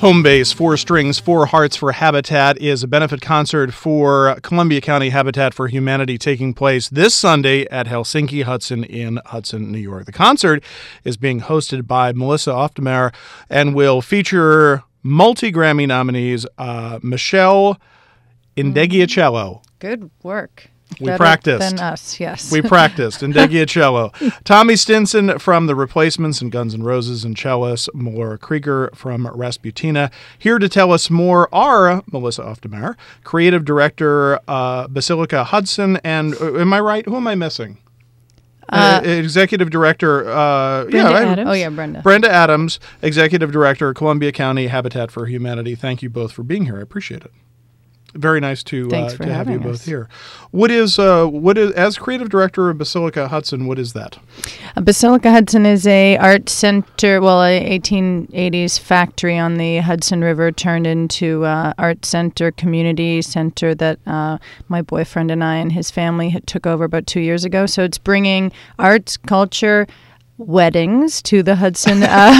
Home Base, Four Strings, Four Hearts for Habitat is a benefit concert for Columbia County Habitat for Humanity taking place this Sunday at Helsinki Hudson in Hudson, New York. The concert is being hosted by Melissa Oftemare and will feature multi-Grammy nominees Michelle Indegiacello. Good work. We Better practiced. than us, yes. We practiced. Indegiacello. Tommy Stinson from The Replacements and Guns N' Roses, and cellist Melora Krieger from Rasputina. Here to tell us more are Melissa Oftemare, creative director Basilica Hudson, and am I right? Who am I missing? Executive director. Brenda Adams. Oh, yeah, Brenda. Brenda Adams, executive director, Columbia County Habitat for Humanity. Thank you both for being here. I appreciate it. Very nice to have you both here. What is as creative director of Basilica Hudson? What is that? Basilica Hudson is a art center. Well, a 1880s factory on the Hudson River turned into art center, community center that my boyfriend and I and his family took over about 2 years ago. So it's bringing arts, culture, weddings to the Hudson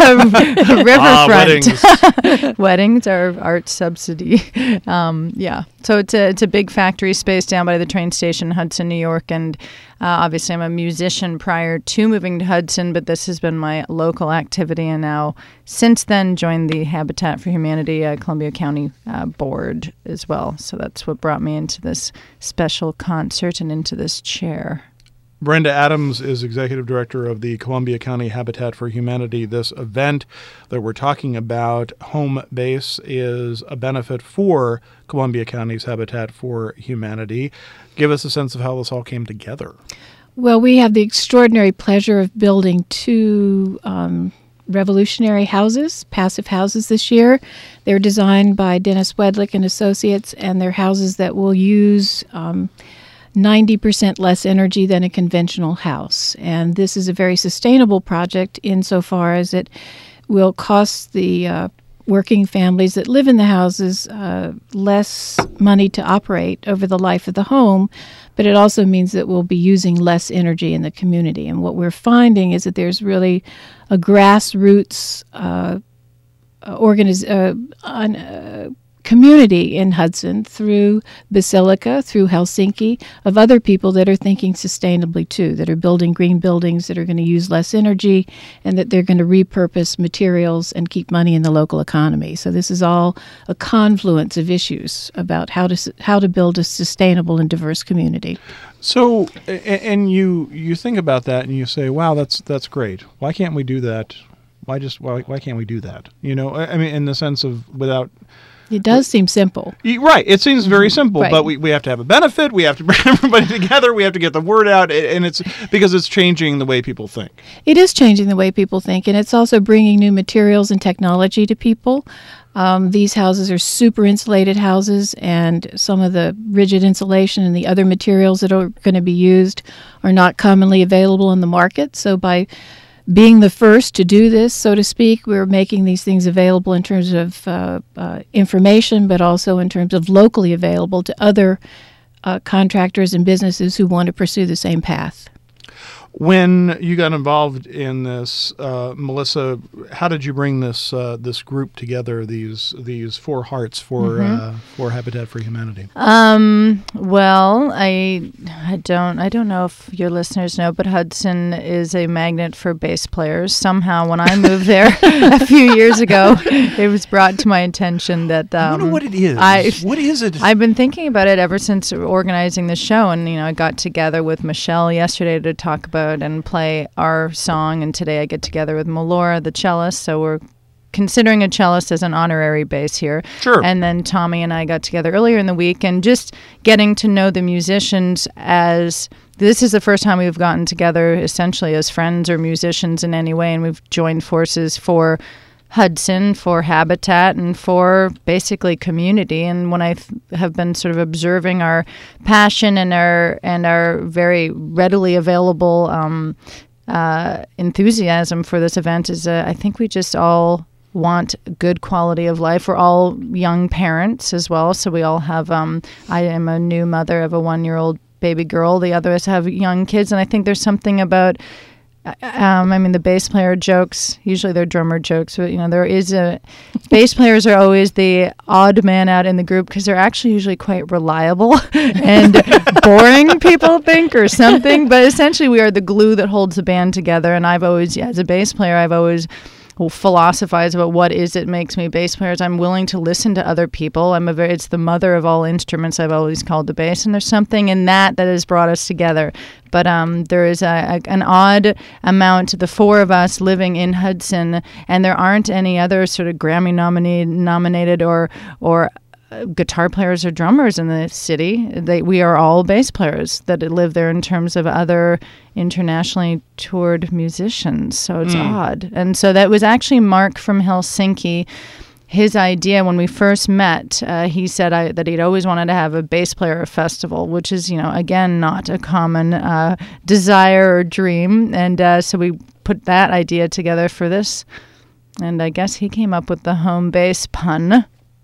riverfront. Weddings are art subsidy. So it's a big factory space down by the train station in Hudson, New York, and obviously I'm a musician prior to moving to Hudson, but this has been my local activity, and now since then joined the Habitat for Humanity Columbia County board as well. So that's what brought me into this special concert and into this chair. Brenda Adams is executive director of the Columbia County Habitat for Humanity. This event that we're talking about, Home Base, is a benefit for Columbia County's Habitat for Humanity. Give us a sense of how this all came together. Well, we have the extraordinary pleasure of building two revolutionary houses, passive houses this year. They're designed by Dennis Wedlick and Associates, and they're houses that will use 90% less energy than a conventional house. And this is a very sustainable project insofar as it will cost the working families that live in the houses less money to operate over the life of the home, but it also means that we'll be using less energy in the community. And what we're finding is that there's really a grassroots community in Hudson through Basilica, through Helsinki, of other people that are thinking sustainably too, that are building green buildings that are going to use less energy and that they're going to repurpose materials and keep money in the local economy. So this is all a confluence of issues about how to build a sustainable and diverse community. So, and you think about that and you say, wow, that's great. Why can't we do that? Why can't we do that? You know, I mean, in the sense of without... It does seem simple. Right. It seems very simple, right. But we have to have a benefit. We have to bring everybody together. We have to get the word out, and it's because it's changing the way people think. It is changing the way people think, and it's also bringing new materials and technology to people. These houses are super insulated houses, and some of the rigid insulation and the other materials that are going to be used are not commonly available in the market. So by being the first to do this, so to speak, we're making these things available in terms of information, but also in terms of locally available to other contractors and businesses who want to pursue the same path. When you got involved in this, Melissa, how did you bring this group together? These four hearts for Habitat for Humanity. Well, I don't know if your listeners know, but Hudson is a magnet for bass players. Somehow, when I moved there a few years ago, it was brought to my attention that I wonder what it is. What is it? I've been thinking about it ever since organizing the show, and I got together with Michelle yesterday to talk about and play our song, and today I get together with Melora, the cellist, so we're considering a cellist as an honorary bass here. Sure. And then Tommy and I got together earlier in the week, and just getting to know the musicians as this is the first time we've gotten together essentially as friends or musicians in any way, and we've joined forces for Hudson, for Habitat, and for basically community. And when I have been sort of observing our passion and our very readily available enthusiasm for this event, is I think we just all want good quality of life. We're all young parents as well, so we all have. I am a new mother of a 1-year-old baby girl. The others have young kids, and I think there's something about I mean, the bass player jokes, usually they're drummer jokes, but, bass players are always the odd man out in the group because they're actually usually quite reliable and boring, people think, or something. But essentially, we are the glue that holds the band together. And I've always, as a bass player, I've always philosophize about what is it makes me bass players. I'm willing to listen to other people. It's the mother of all instruments, I've always called the bass, and there's something in that has brought us together. But there is an odd amount, the four of us living in Hudson, and there aren't any other sort of Grammy nominated or guitar players or drummers in the city. We are all bass players that live there in terms of other internationally toured musicians. So it's odd. And so that was actually Mark from Helsinki. His idea when we first met, he said that he'd always wanted to have a bass player festival, which is, again, not a common desire or dream. And so we put that idea together for this. And I guess he came up with the home bass pun.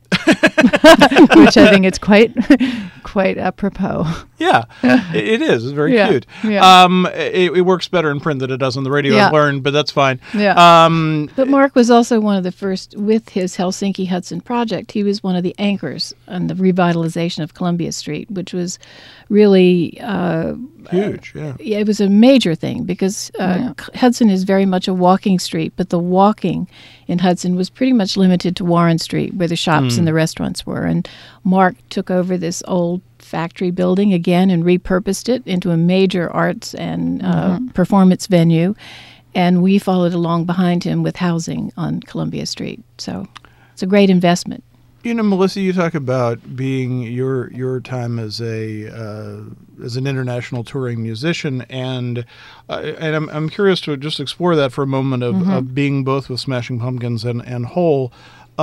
Which I think it's quite apropos. Yeah, it is. It's very cute. Yeah. It works better in print than it does on the radio. Yeah. I've learned, but that's fine. Yeah. But Mark was also one of the first, with his Helsinki Hudson project, he was one of the anchors on the revitalization of Columbia Street, which was really huge. Yeah. It was a major thing because Hudson is very much a walking street, but the walking in Hudson was pretty much limited to Warren Street, where the shops and the restaurants were. And Mark took over this old factory building again and repurposed it into a major arts and performance venue. And we followed along behind him with housing on Columbia Street. So it's a great investment. Melissa, you talk about being your time as an international touring musician, and I'm curious to just explore that for a moment of being both with Smashing Pumpkins and Hole.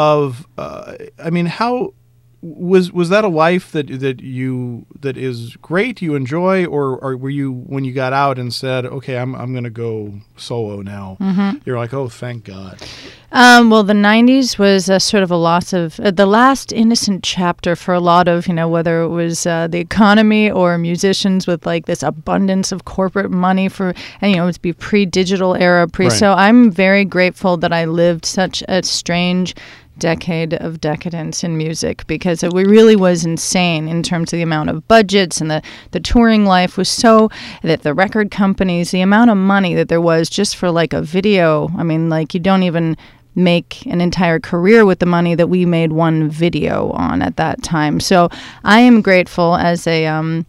How was that a life that is great, you enjoy, or were you, when you got out and said, okay, I'm going to go solo now, you're like, oh, thank God? Well, the 90s was sort of a loss of the last innocent chapter for a lot of, whether it was the economy or musicians with like this abundance of corporate money it's be pre-digital era, Right. So I'm very grateful that I lived such a strange decade of decadence in music, because it really was insane in terms of the amount of budgets, and the touring life was so that the record companies, the amount of money that there was just for like a video, you don't even make an entire career with the money that we made one video on at that time. So I am grateful as a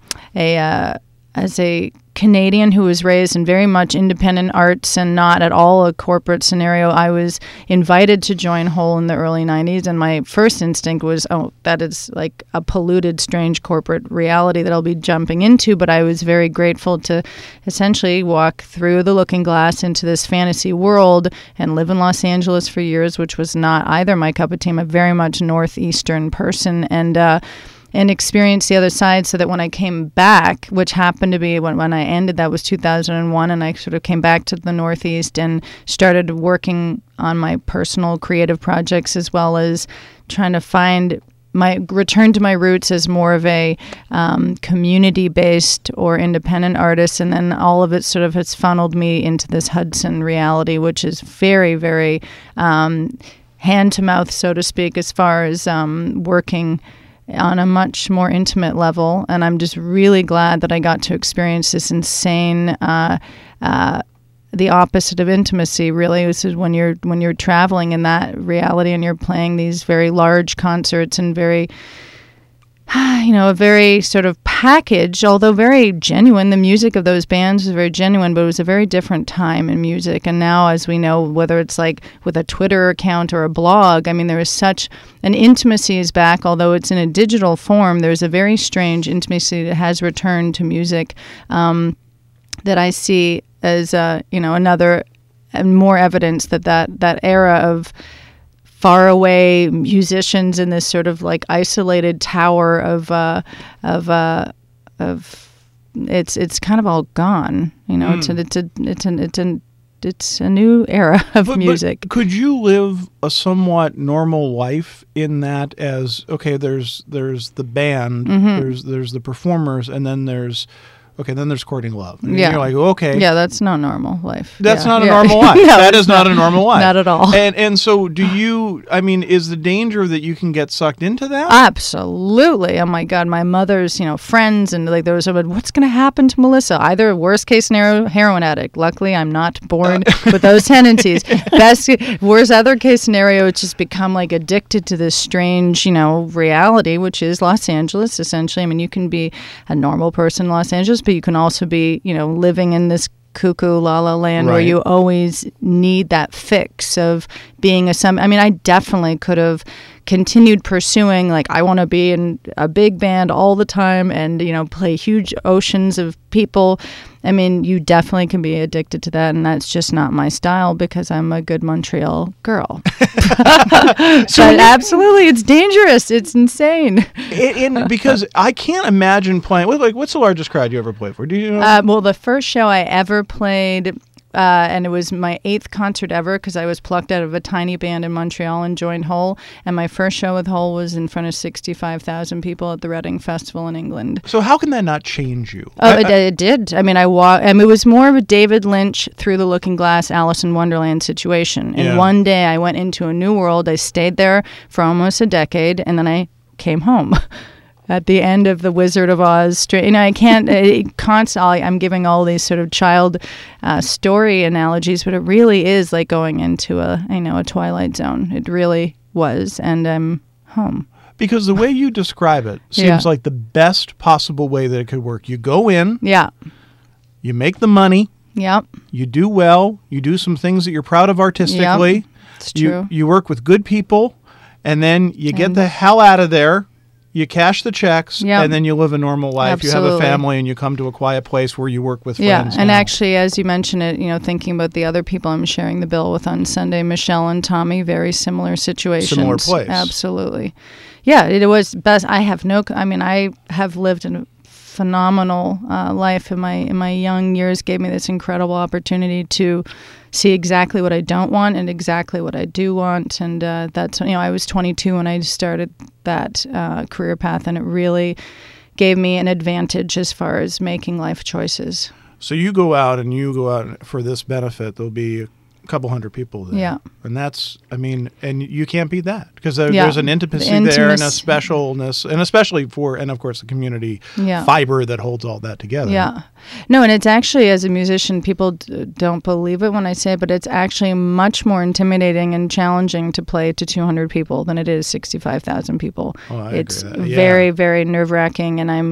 Canadian who was raised in very much independent arts and not at all a corporate scenario. I was invited to join Hole in the early 90s, and my first instinct was, oh, that is like a polluted, strange corporate reality that I'll be jumping into. But I was very grateful to essentially walk through the looking glass into this fantasy world and live in Los Angeles for years, which was not either my cup of tea. I'm a very much northeastern person, and experience the other side, so that when I came back, which happened to be when I ended, that was 2001, and I sort of came back to the Northeast and started working on my personal creative projects, as well as trying to find my return to my roots as more of a community-based or independent artist. And then all of it sort of has funneled me into this Hudson reality, which is very, very hand-to-mouth, so to speak, as far as working on a much more intimate level. And I'm just really glad that I got to experience this insane, the opposite of intimacy, really. This is when you're traveling in that reality and you're playing these very large concerts and very, a very sort of package, although very genuine. The music of those bands was very genuine, but it was a very different time in music. And now, as we know, whether it's like with a Twitter account or a blog, there is such an intimacy is back, although it's in a digital form. There's a very strange intimacy that has returned to music that I see as, another and more evidence that era of faraway musicians in this sort of like isolated tower of it's kind of all gone. It's a new era of music. But could you live a somewhat normal life in that, as okay, there's the band, there's the performers, and then there's Okay, then there's courting love. And Yeah. you're like, okay. Yeah, that's not normal life. That's Yeah. not a Yeah. normal life. No, That it's is not a normal life. Not at all. And so do you, I mean, is the danger that you can get sucked into that? Absolutely. Oh my God, my mother's, friends, and like there was someone, what's going to happen to Melissa? Either worst case scenario, heroin addict. Luckily, I'm not born with those tendencies. Worst other case scenario, it's just become like addicted to this strange, reality, which is Los Angeles. Essentially, I mean, you can be a normal person in Los Angeles, but you can also be, living in this cuckoo la la land where Right. you always need that fix of being I mean, I definitely could have continued pursuing, like, I want to be in a big band all the time and, play huge oceans of people. I mean, you definitely can be addicted to that, and that's just not my style because I'm a good Montreal girl. But absolutely, it's dangerous. It's insane. Because I can't imagine playing. What's the largest crowd you ever played for? Do you know? Well, the first show I ever played, and it was my 8th concert ever because I was plucked out of a tiny band in Montreal and joined Hole. And my first show with Hole was in front of 65,000 people at the Reading Festival in England. So how can that not change you? Oh, it did. I mean, it was more of a David Lynch Through the Looking Glass, Alice in Wonderland situation. And Yeah. one day I went into a new world. I stayed there for almost a decade, and then I came home. At the end of the Wizard of Oz, I can't constantly. I'm giving all these sort of child story analogies, but it really is like going into a Twilight Zone. It really was, and I'm home. Because the way you describe it seems Yeah. like the best possible way that it could work. You go in, Yeah, you make the money, yep, you do well, you do some things that you're proud of artistically. it's true. You work with good people, and then you get the hell out of there. You cash the checks, Yep. and then you live a normal life. You have a Absolutely. family, and you come to a quiet place where you work with Yeah, friends. and now. actually, as you mentioned it, thinking about the other people I'm sharing the bill with on Sunday, Michelle and Tommy, very similar situations. Similar place. Absolutely. Yeah, it was best. I have I have lived a phenomenal life in my young years. Gave me this incredible opportunity to see exactly what I don't want and exactly what I do want. And that's, I was 22 when I started that career path, and it really gave me an advantage as far as making life choices. So you go out for this benefit. There'll be a couple hundred people there. Yeah. And that's, and you can't beat that because Yeah. there's an intimacy The there and a intimacy. specialness, and especially and of course, the community Yeah. fiber that holds all that together. Yeah. No, and it's actually, as a musician, people don't believe it when I say it, but it's actually much more intimidating and challenging to play to 200 people than it is 65,000 people. Oh, I It's agree with that. Yeah. very, very nerve-wracking, and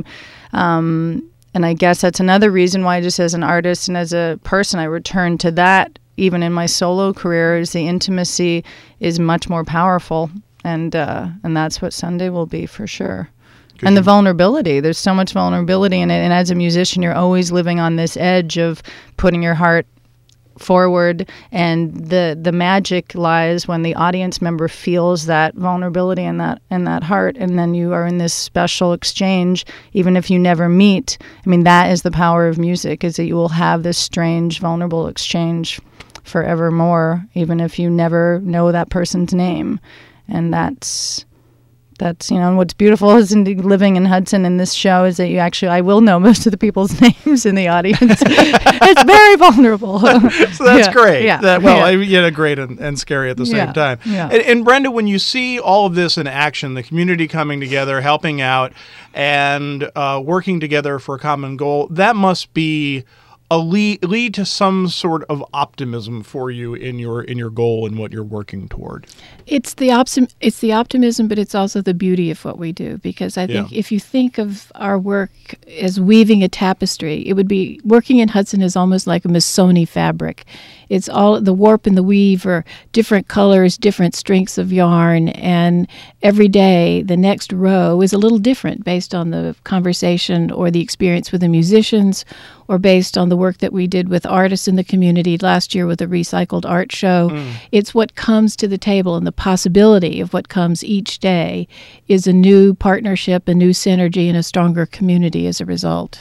and I guess that's another reason why, just as an artist and as a person, I return to that even in my solo career, is the intimacy is much more powerful, and that's what Sunday will be for sure. And the vulnerability. There's so much vulnerability in it. And as a musician, you're always living on this edge of putting your heart forward. And the magic lies when the audience member feels that vulnerability in that heart. And then you are in this special exchange, even if you never meet. I mean, that is the power of music, is that you will have this strange, vulnerable exchange forevermore, even if you never know that person's name. And that's what's beautiful is living in Hudson in this show is that I will know most of the people's names in the audience. It's very vulnerable. So that's great. Yeah. Great and scary at the same time. Yeah. And Brenda, when you see all of this in action, the community coming together, helping out, and working together for a common goal, that must be a lead to some sort of optimism for you in your goal and what you're working toward. It's the optimism, but it's also the beauty of what we do. Because I think if you think of our work as weaving a tapestry, it would be working in Hudson is almost like a Missoni fabric. It's all the warp and the weave are different colors, different strengths of yarn, and every day the next row is a little different based on the conversation or the experience with the musicians, or based on the work that we did with artists in the community last year with a recycled art show. It's what comes to the table, and the possibility of what comes each day is a new partnership, a new synergy, and a stronger community as a result.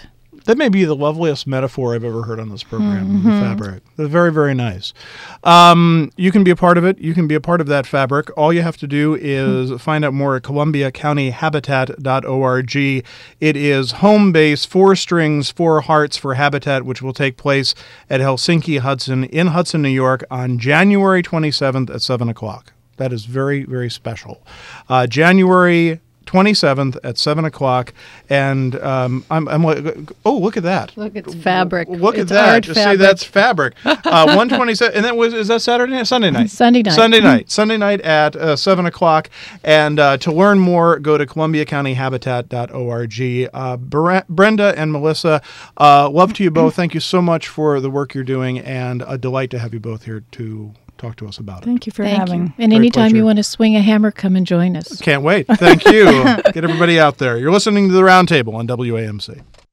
That may be the loveliest metaphor I've ever heard on this program, the fabric. They're very, very nice. You can be a part of it. You can be a part of that fabric. All you have to do is find out more at columbiacountyhabitat.org. It is home base, 4 strings, 4 hearts for Habitat, which will take place at Helsinki Hudson in Hudson, New York on January 27th at 7 o'clock. That is very, very special. January 27th at 7 o'clock, and I'm like, oh, look at that! Look, it's fabric. Look it's at that! Art Just fabric. see, that's fabric. 127, and that is that Saturday night? Sunday night. Sunday night. Sunday night at 7 o'clock. And to learn more, go to columbiacountyhabitat.org. Brenda and Melissa, love to you both. Thank you so much for the work you're doing, and a delight to have you both here to talk to us about it. Thank you for Thank having. you. And Great anytime pleasure. you want to swing a hammer, come and join us. Can't wait. Thank you. Get everybody out there. You're listening to The Roundtable on WAMC.